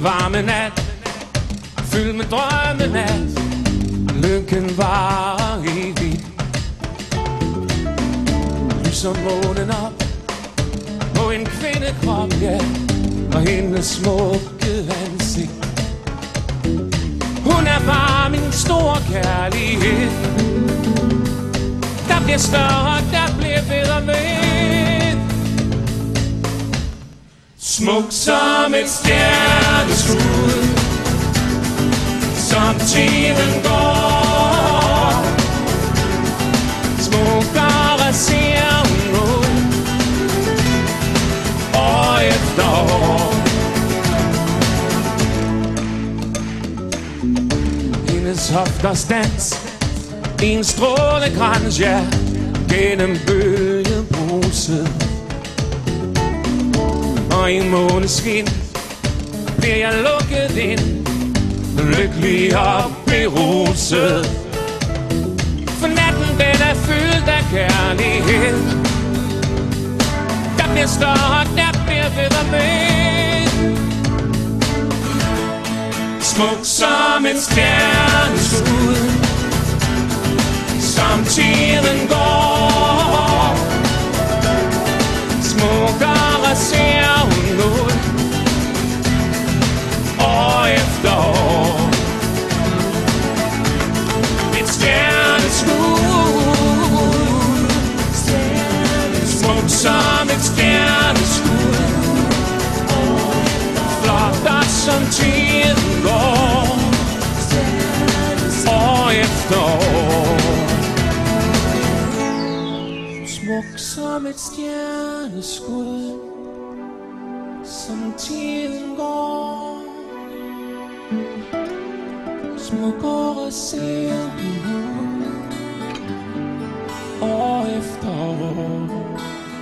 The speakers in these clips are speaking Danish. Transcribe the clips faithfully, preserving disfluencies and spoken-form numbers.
varme nat, fyldt med drømmenat. Lykken var evig. Lyser månen op på en kvindekrop, ja, og hendes smukke ansigt. Hun er bare min store kærlighed. Der bliver større, der bliver bedre med. Smuk som et stjerneskud, som tiden går. Smukkere ser hun ud, år efter år. Hendes hofters dans, en strålekrans, ja, gennem bølgebruset. Og i måneskin bliver jeg lukket ind, lykkelig og beruset. For natten den er fyldt af kærlighed. Der bliver større, der bliver bedre med. Smuk som en stjerneskud, som tiden går. Smukkere ser hun ud, år efter år. Et stjerneskud, smuk som et stjerneskud, flot som tiden går, år efter år. Smuk som et stjerneskud, som tiden går. Smukkere ser hun år efter år.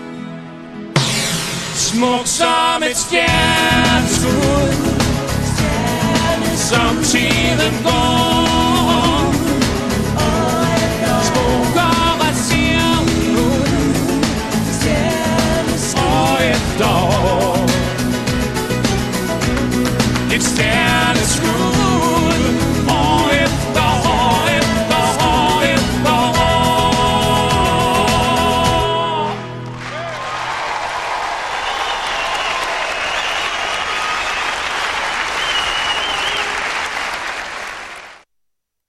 Smuk som et stjerneskud, som tiden går.